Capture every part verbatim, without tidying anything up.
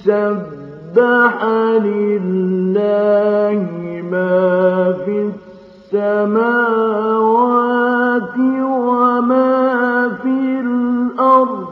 سَبَّحَ لِلَّهِ مَا فِي السَّمَاوَاتِ وَمَا فِي الْأَرْضِ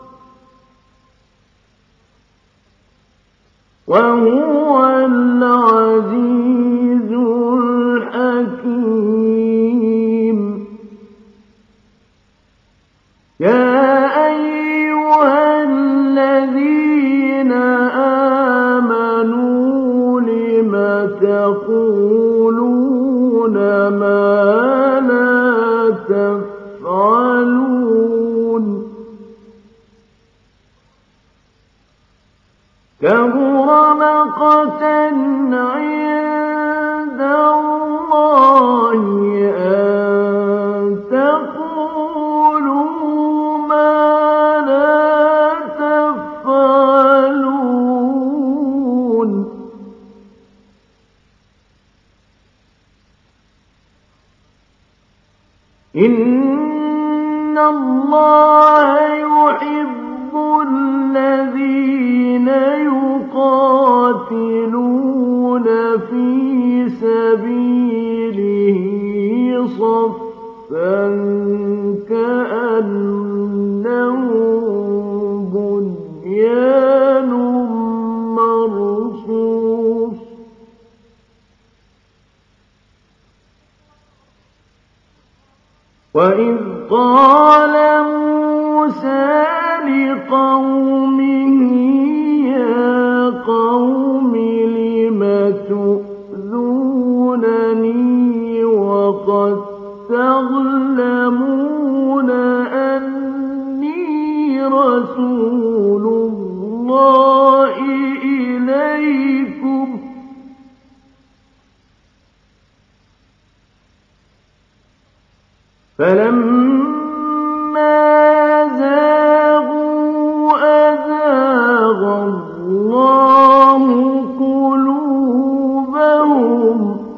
وَهُوَ الْعَزِيزُ الْحَكِيمُ. يَا أَيُّهَا الَّذِينَ آمَنُوا لِمَ تَقُولُونَ مَا لَا تَفْعَلُونَ كَبُرَ مَقْتًا عِندَ اللَّهِ أَن تَقُولُوا مَا لَا تَفْعَلُونَ. إِنَّ اللَّهَ يُحِبُّ الَّذِينَ يُقَاتِلُونَ فِي سَبِيلِهِ صَفًّا كَأَنَّهُم بُنْيَانٌ مَّرْصُوصٌ. وَإِذْ قَالَ مُوسَىٰ لِقَوْمِهِ يَا قَوْمِ لِمَ تُؤْذُونَنِي وَقَدْ تَعْلَمُونَ أَنِّي رَسُولُ اللَّهِ إِلَيْكُمْ فَلَمَّا زَاغُوا أَزَاغَ اللَّهُ قُلُوبَهُمْ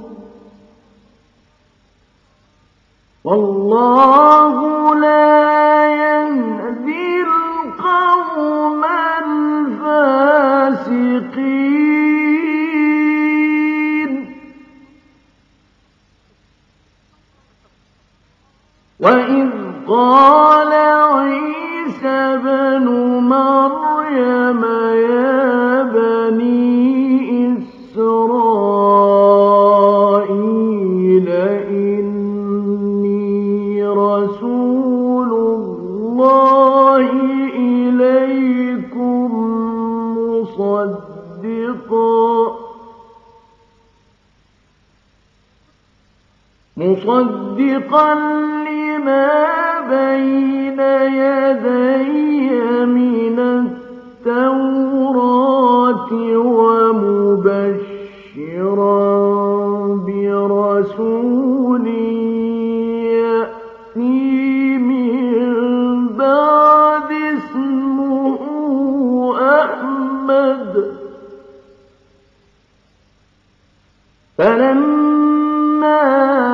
وَاللَّهُ لَا يَهْدِي الْقَوْمَ الْفَاسِقِينَ. وَإِذْ قَالَ عِيسَى ابْنُ مَرْيَمَ يَا بَنِي إِسْرَائِيلَ إِنِّي رَسُولُ اللَّهِ إِلَيْكُمْ مُصَدِّقًا مُصَدِّقًا لِمَا بَيْنَ يَدَيَّ مِنَ التَّوْرَاةِ وَمُبَشِّرًا بِرَسُولٍ يَأْتِي مِن بَعْدِ اسْمُهُ أَحْمَدُ. فَلَمَّا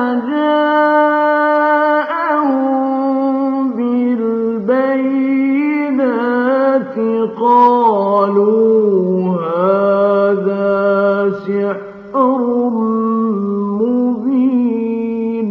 جَاءَهُم بِالْبَيِّنَاتِ قَالُوا هَٰذَا سِحْرٌ مُّبِينٌ.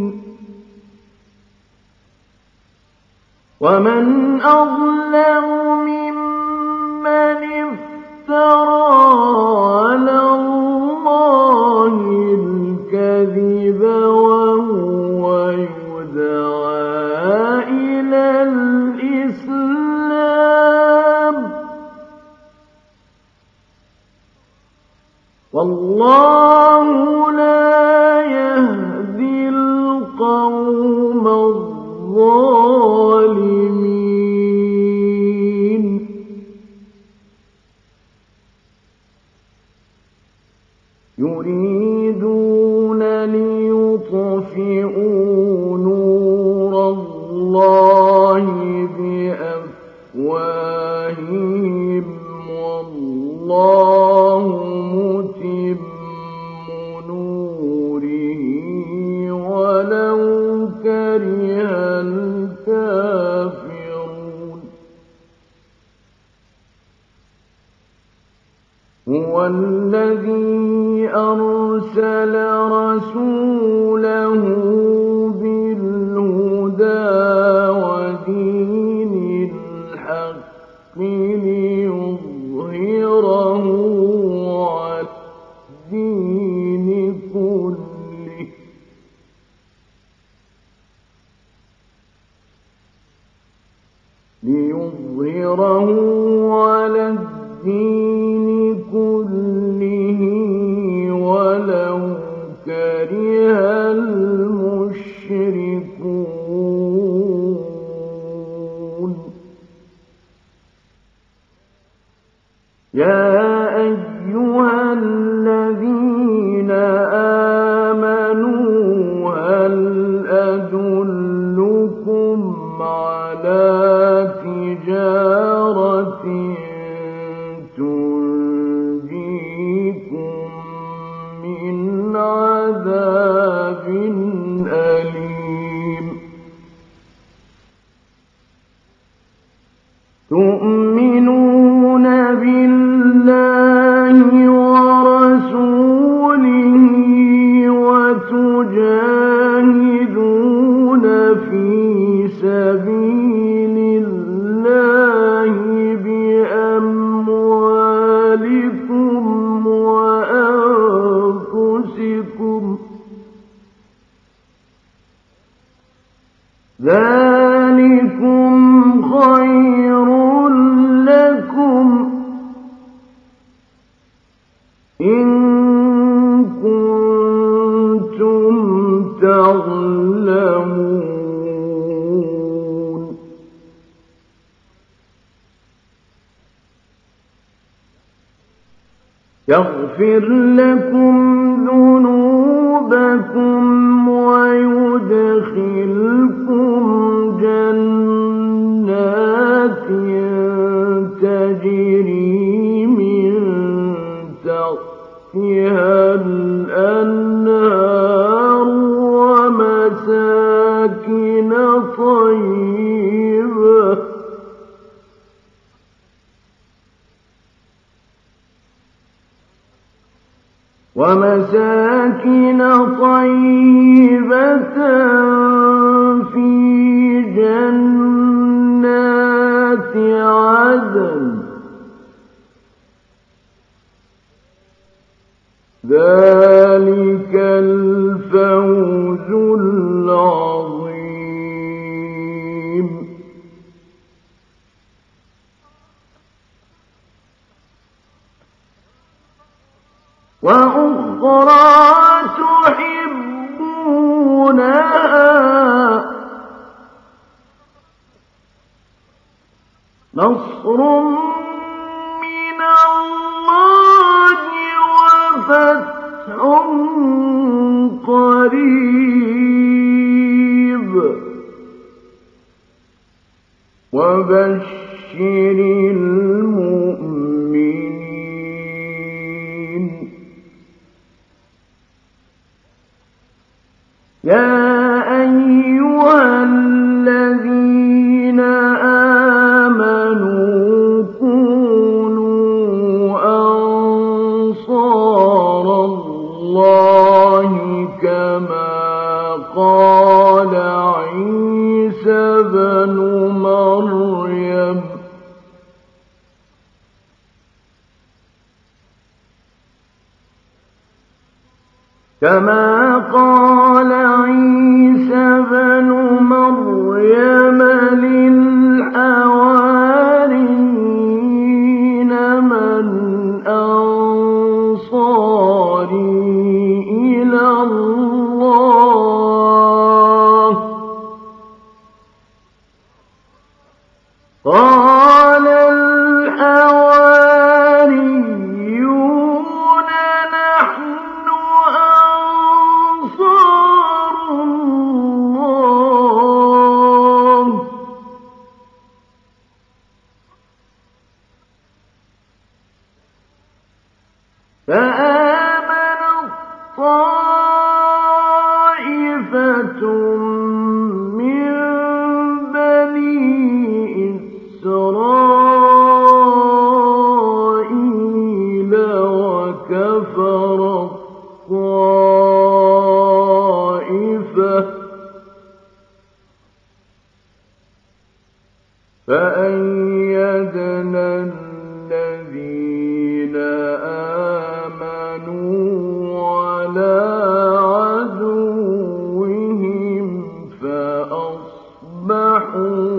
وَمَنْ أَظْلَمُ مِمَّنِ افْتَرَىٰ عَلَى اللَّهِ الْكَذِبَ وَهُوَ يُدْعَىٰ إِلَى الْإِسْلَامِ وَاللَّهُ لَا يَهْدِي الْقَوْمَ الظَّالِمِينَ. يُرِيدُونَ لِيُطْفِئُوا نُورَ اللَّهِ بِأَفْوَاهِهِمْ وَاللَّهُ مُتِمُّ نُورِهِ وَلَوْ كَرِهَ الْكَافِرُونَ. هو الذي أرسل رسوله بالهدى ودين الحق ليظهره على الدين كله ليظهره على الدين كله ولو كره المشركون يا أيها الذين آمنوا هل أدلكم على تجارة تنجيكم من عذاب أليم تؤمنون بالله ورسوله وتجاهدون في سبيل الله بأموالكم وأنفسكم ذلكم خير لكم إن كنتم تعلمون يغفر لكم ذنوبكم ويدخلكم جنات تجري من تحتها الأنهار ومساكن طيبة ومساكن طيبة في جنات عدن ذلك الفوز العظيم وأخرى تحبونها نصر من الله وفتح قريب وبشر المؤمنين يا أيها الذين آمنوا كونوا أنصار الله كما قال عيسى بن مريم كما قال عيسى بن مريم للحواريين من أنصاري إلى الله قال الحواريون نحن فآمنت طائفة من بني إسرائيل كفرت طائفة فأيدنا الذين آمنوا على عدوهم فأصبحوا